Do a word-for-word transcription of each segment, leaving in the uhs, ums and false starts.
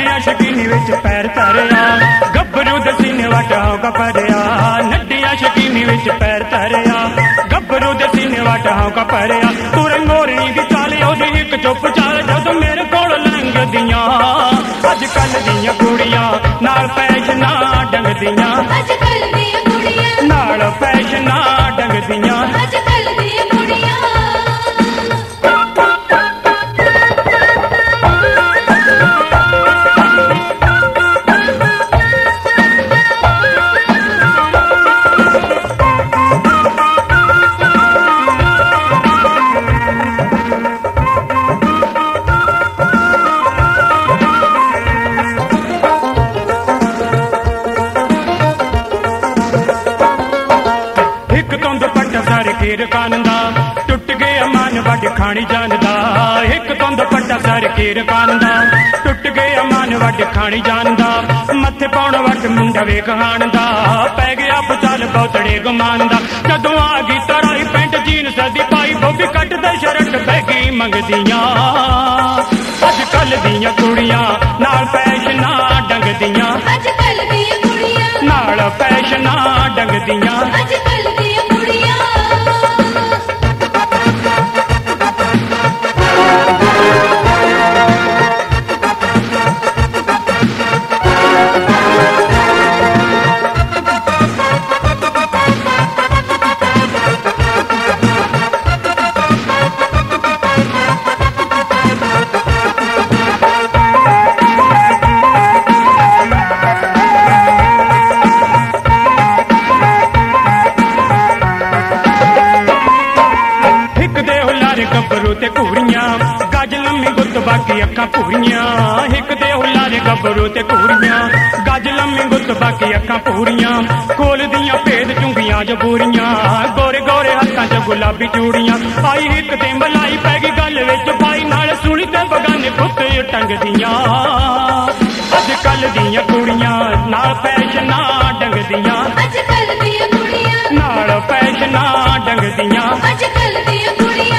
नड्डिया शकीनी विच पैर धरिया गब्बरू दे सीने वट होगा भरिया नड्डिया शकीनी विच पैर धरिया गब्बरू दे सीने वट होगा भरिया तू रंगोरनी दी चाल ओदी इक चुप चाल जदों मेरे कोल लंघदियां अजकल दियां कुड़ियां नाल फैशना डंगदियां अजकल दियां कुड़ियां नाल फैशना डंगदियां अजकल दियां कुड़ियां खीर कानदा टुट गया मन वट खानी जानदा एक तुंद पट्टा सर खीर कानदा टुट गया मन वट खानी जानदा मथे पाउण वट मुंडा वे कहानदा पै गया पुचाल बोतड़े गुमानदा जदों आ गई तराई पेंट जीन सदी पाई बोबी कट दे शर्ट बैगी मंगदियां अजकल दियां कुड़ियां नाल फैशना डंगदियां अजकल दियां कुड़ियां नाल फैशना डंगदियां अजकल दियां कुड़ियां बाकी अखा पूरियां एक दे हुलारे गबरू ते पूरियां गज लम्मी गुत बाकी अखा पूरियां कोल दियां भेद चुंगियां जबूरियां गोरे गोरे हत्थां च गुलाबी चूड़ियां आई एक ते मलाई पै गई गल विच पाई नाल सुनी ते बगाने पुत टंगदियां अजकल दियां कुड़ियां नाल फैशना डंगदियां अजकल दियां कुड़ियां नाल फैशना डंगदियां अजकल दियां कुड़ियां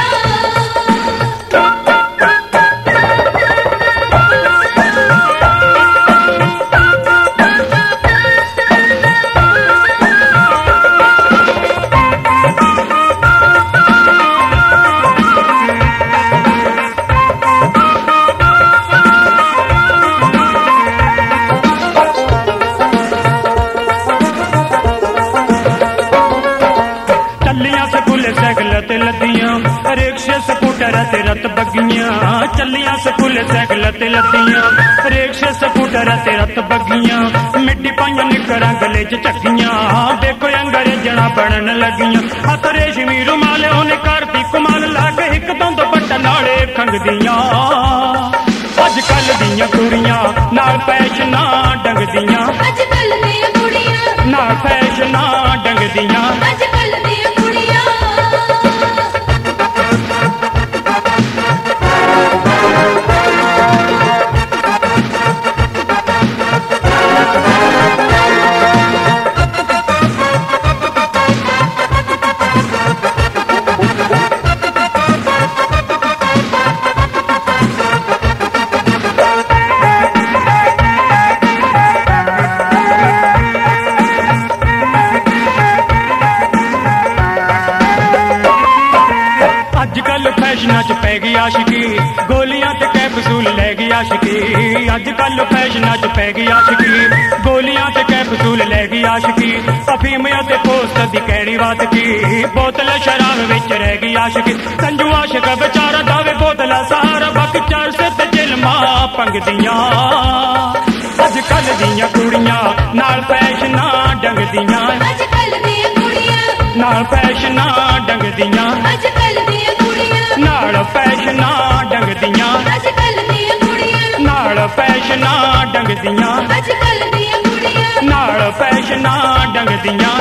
रिक्शे स्कूटर ते रत बगियां चलियां स्कूल साइकिल ते लदियां रिक्शे स्कूटर ते रत बगियां मिट्टी पाइयां निकरां गले च चक्कियां देखो अंग्रेजना बनन लगियां हथ रेशमी रुमाल ओने करती कमाल ला के इक दंद पट्टा नाले खंगदियां अजकल दियां कुड़ियां नाल फैशना डंगदियां अजकल दियां कुड़ियां नाल फैशना डंगदियां अजकल दियां कुड़ियां फैशना च पै गई आशिकी गोलियां ते कैप्सूल लै गई आशिकी अजकल फैशना च पै गई आशिकी गोलियां ते कैप्सूल लै गई आशिकी अफीम ते पोस्ट दी कहनी बात की बोतल शराब विच रह गई आशिकी संजू आशिक बेचारा दावे बोतल सहारा बाकी चार से ते जिलमा पंगदियां अजकल दियां कुड़ियां नाल फैशना डंगदियां अजकल दियां कुड़ियां नाल फैशना डंगदियां अजकल दियां कुड़ियां नाल फैशना डंगदियां अजकल दियां कुड़ियां नाल फैशना डंगदियां अजकल दियां कुड़ियां नाल फैशना डंगदियां